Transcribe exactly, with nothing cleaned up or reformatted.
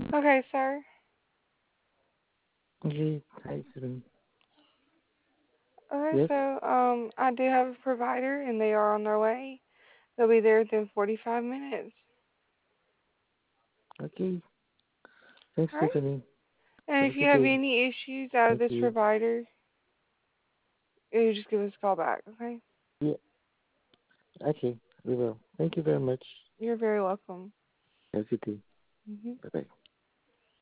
Okay, sir. Okay, hi, Susan. Okay, Yes? so um, I do have a provider, and they are on their way. They'll be there within forty-five minutes. Okay. Thanks, All right. Tiffany. And Have a if you good have day. any issues out of Thank this you. provider, you just give us a call back. Okay. Yeah, okay, we will. Thank you very much. You're very welcome. Have a good day. Mhm. Bye bye.